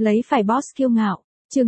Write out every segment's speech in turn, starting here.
Lấy phải boss kiêu ngạo, chương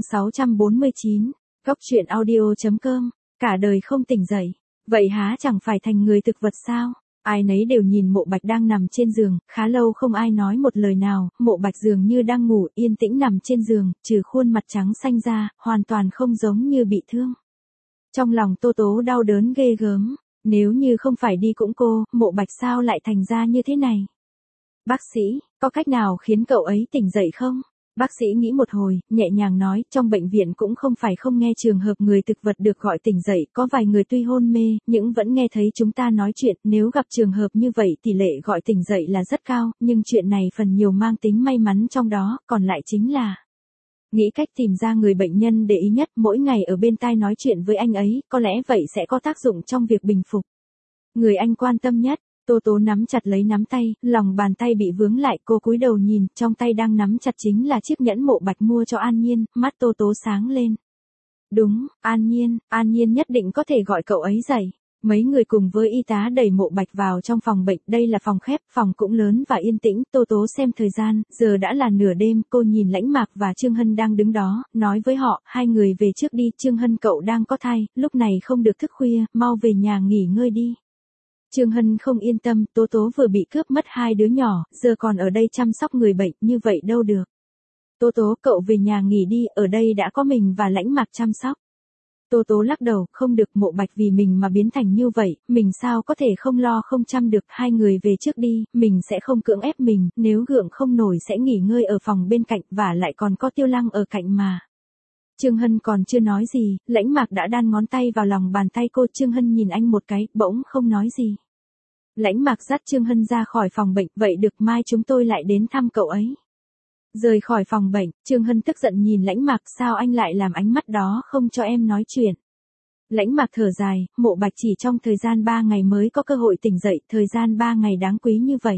649, Góc truyện audio.com, cả đời không tỉnh dậy, vậy há chẳng phải thành người thực vật sao? Ai nấy đều nhìn Mộ Bạch đang nằm trên giường, khá lâu không ai nói một lời nào, Mộ Bạch dường như đang ngủ yên tĩnh nằm trên giường, trừ khuôn mặt trắng xanh ra, hoàn toàn không giống như bị thương. Trong lòng Tô Tố đau đớn ghê gớm, nếu như không phải đi cũng cô, Mộ Bạch sao lại thành ra như thế này? Bác sĩ, có cách nào khiến cậu ấy tỉnh dậy không? Bác sĩ nghĩ một hồi, nhẹ nhàng nói, trong bệnh viện cũng không phải không nghe trường hợp người thực vật được gọi tỉnh dậy, có vài người tuy hôn mê, nhưng vẫn nghe thấy chúng ta nói chuyện, nếu gặp trường hợp như vậy tỷ lệ gọi tỉnh dậy là rất cao, nhưng chuyện này phần nhiều mang tính may mắn trong đó, còn lại chính là nghĩ cách tìm ra người bệnh nhân để ý nhất, mỗi ngày ở bên tai nói chuyện với anh ấy, có lẽ vậy sẽ có tác dụng trong việc bình phục. Người anh quan tâm nhất. Tô Tố nắm chặt lấy nắm tay, lòng bàn tay bị vướng lại, cô cúi đầu nhìn, trong tay đang nắm chặt chính là chiếc nhẫn Mộ Bạch mua cho An Nhiên, mắt Tô Tố sáng lên. Đúng, An Nhiên nhất định có thể gọi cậu ấy dậy. Mấy người cùng với y tá đẩy Mộ Bạch vào trong phòng bệnh, đây là phòng khép, phòng cũng lớn và yên tĩnh, Tô Tố xem thời gian, giờ đã là nửa đêm, cô nhìn Lãnh Mạc và Trương Hân đang đứng đó, nói với họ, hai người về trước đi, Trương Hân cậu đang có thai, lúc này không được thức khuya, mau về nhà nghỉ ngơi đi. Trương Hân không yên tâm, Tố Tố vừa bị cướp mất hai đứa nhỏ, giờ còn ở đây chăm sóc người bệnh, như vậy đâu được. Tố Tố, cậu về nhà nghỉ đi, ở đây đã có mình và Lãnh Mạc chăm sóc. Tố Tố lắc đầu, không được, Mộ Bạch vì mình mà biến thành như vậy, mình sao có thể không lo không chăm được, hai người về trước đi, mình sẽ không cưỡng ép mình, nếu gượng không nổi sẽ nghỉ ngơi ở phòng bên cạnh, và lại còn có Tiêu Lăng ở cạnh mà. Trương Hân còn chưa nói gì, Lãnh Mạc đã đan ngón tay vào lòng bàn tay cô, Trương Hân nhìn anh một cái, bỗng không nói gì. Lãnh Mạc dắt Trương Hân ra khỏi phòng bệnh, vậy được, mai chúng tôi lại đến thăm cậu ấy. Rời khỏi phòng bệnh, Trương Hân tức giận nhìn Lãnh Mạc, sao anh lại làm ánh mắt đó không cho em nói chuyện. Lãnh Mạc thở dài, Mộ Bạch chỉ trong thời gian 3 ngày mới có cơ hội tỉnh dậy, thời gian 3 ngày đáng quý như vậy.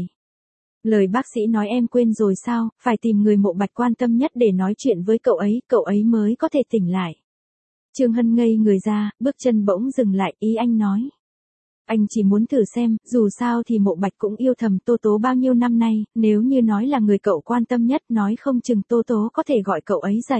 Lời bác sĩ nói em quên rồi sao, phải tìm người Mộ Bạch quan tâm nhất để nói chuyện với cậu ấy mới có thể tỉnh lại. Trương Hân ngây người ra, bước chân bỗng dừng lại, ý anh nói. Anh chỉ muốn thử xem, dù sao thì Mộ Bạch cũng yêu thầm Tô Tố bao nhiêu năm nay, nếu như nói là người cậu quan tâm nhất, nói không chừng Tô Tố có thể gọi cậu ấy dậy.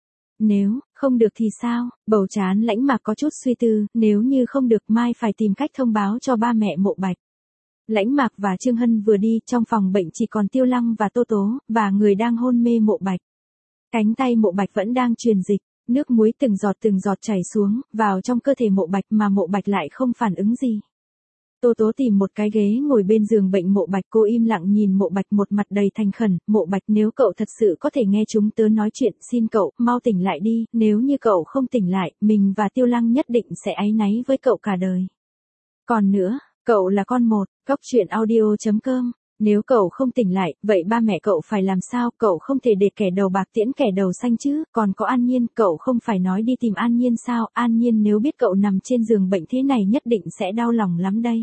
Nếu không được thì sao? Bầu trán Lãnh Mạc có chút suy tư, nếu như không được mai phải tìm cách thông báo cho ba mẹ Mộ Bạch. Lãnh Mạc và Trương Hân vừa đi, trong phòng bệnh chỉ còn Tiêu Lăng và Tô Tố, và người đang hôn mê Mộ Bạch. Cánh tay Mộ Bạch vẫn đang truyền dịch, nước muối từng giọt chảy xuống, vào trong cơ thể Mộ Bạch mà Mộ Bạch lại không phản ứng gì. Tô Tố tìm một cái ghế ngồi bên giường bệnh Mộ Bạch, cô im lặng nhìn Mộ Bạch một mặt đầy thành khẩn, Mộ Bạch nếu cậu thật sự có thể nghe chúng tớ nói chuyện, xin cậu, mau tỉnh lại đi, nếu như cậu không tỉnh lại, mình và Tiêu Lăng nhất định sẽ áy náy với cậu cả đời. Còn nữa, cậu là con một, Góc truyện audio.com, nếu cậu không tỉnh lại, vậy ba mẹ cậu phải làm sao, cậu không thể để kẻ đầu bạc tiễn kẻ đầu xanh chứ, còn có An Nhiên, cậu không phải nói đi tìm An Nhiên sao, An Nhiên nếu biết cậu nằm trên giường bệnh thế này nhất định sẽ đau lòng lắm đây.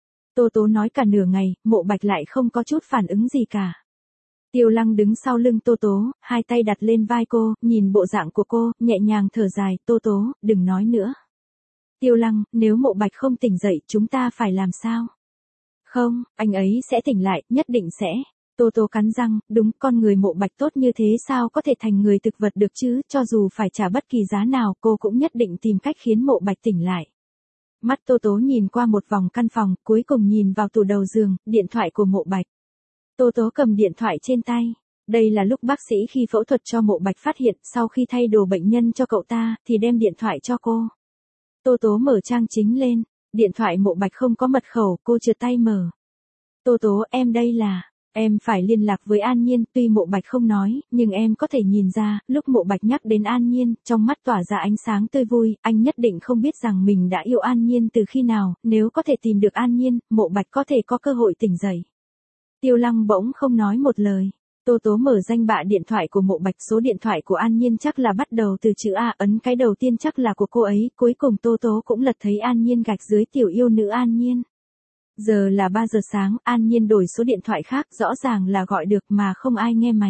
Tô Tố nói cả nửa ngày, Mộ Bạch lại không có chút phản ứng gì cả. Tiêu Lăng đứng sau lưng Tô Tố, hai tay đặt lên vai cô, nhìn bộ dạng của cô, nhẹ nhàng thở dài, Tô Tố, đừng nói nữa. Tiêu Lăng, nếu Mộ Bạch không tỉnh dậy, chúng ta phải làm sao? Không, anh ấy sẽ tỉnh lại, nhất định sẽ. Tô Tố cắn răng, đúng, con người Mộ Bạch tốt như thế sao có thể thành người thực vật được chứ, cho dù phải trả bất kỳ giá nào, cô cũng nhất định tìm cách khiến Mộ Bạch tỉnh lại. Mắt Tô Tố nhìn qua một vòng căn phòng, cuối cùng nhìn vào tủ đầu giường, điện thoại của Mộ Bạch. Tô Tố cầm điện thoại trên tay. Đây là lúc bác sĩ khi phẫu thuật cho Mộ Bạch phát hiện, sau khi thay đồ bệnh nhân cho cậu ta, thì đem điện thoại cho cô. Tô Tố mở trang chính lên, điện thoại Mộ Bạch không có mật khẩu, cô trượt tay mở. Tô Tố, em đây là, em phải liên lạc với An Nhiên, tuy Mộ Bạch không nói, nhưng em có thể nhìn ra, lúc Mộ Bạch nhắc đến An Nhiên, trong mắt tỏa ra ánh sáng tươi vui, anh nhất định không biết rằng mình đã yêu An Nhiên từ khi nào, nếu có thể tìm được An Nhiên, Mộ Bạch có thể có cơ hội tỉnh dậy. Tiêu Lăng bỗng không nói một lời. Tô Tố mở danh bạ điện thoại của Mộ Bạch, số điện thoại của An Nhiên chắc là bắt đầu từ chữ A, ấn cái đầu tiên chắc là của cô ấy, cuối cùng Tô Tố cũng lật thấy An Nhiên gạch dưới tiểu yêu nữ An Nhiên. Giờ là 3 giờ sáng, An Nhiên đổi số điện thoại khác, rõ ràng là gọi được mà không ai nghe máy.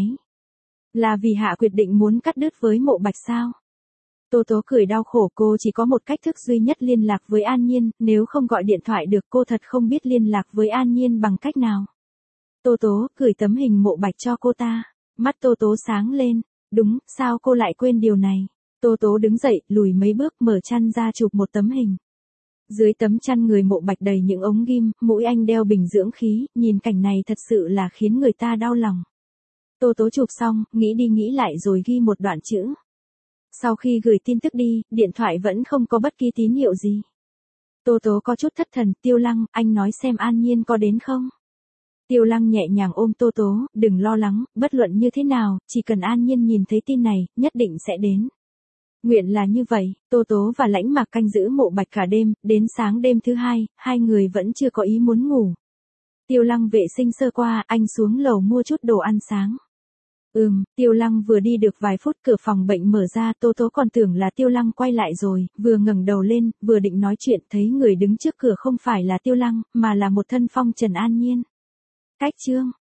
Là vì Hạ quyết định muốn cắt đứt với Mộ Bạch sao? Tô Tố cười đau khổ, cô chỉ có một cách thức duy nhất liên lạc với An Nhiên, nếu không gọi điện thoại được cô thật không biết liên lạc với An Nhiên bằng cách nào. Tô Tố gửi tấm hình Mộ Bạch cho cô ta, mắt Tô Tố sáng lên, Đúng, sao cô lại quên điều này? Tô Tố đứng dậy, lùi mấy bước mở chăn ra chụp một tấm hình. Dưới tấm chăn người Mộ Bạch đầy những ống ghim, mũi anh đeo bình dưỡng khí, nhìn cảnh này thật sự là khiến người ta đau lòng. Tô Tố chụp xong, nghĩ đi nghĩ lại rồi ghi một đoạn chữ. Sau khi gửi tin tức đi, điện thoại vẫn không có bất kỳ tín hiệu gì. Tô Tố có chút thất thần, Tiêu Lăng, anh nói xem An Nhiên có đến không? Tiêu Lăng nhẹ nhàng ôm Tô Tố, đừng lo lắng, bất luận như thế nào, chỉ cần An Nhiên nhìn thấy tin này, nhất định sẽ đến. Nguyện là như vậy, Tô Tố và Lãnh Mạc canh giữ Mộ Bạch cả đêm, đến sáng đêm thứ hai, hai người vẫn chưa có ý muốn ngủ. Tiêu Lăng vệ sinh sơ qua, anh xuống lầu mua chút đồ ăn sáng. Tiêu Lăng vừa đi được vài phút cửa phòng bệnh mở ra, Tô Tố còn tưởng là Tiêu Lăng quay lại rồi, vừa ngẩng đầu lên, vừa định nói chuyện, thấy người đứng trước cửa không phải là Tiêu Lăng, mà là một thân phong trần An Nhiên. Cách chương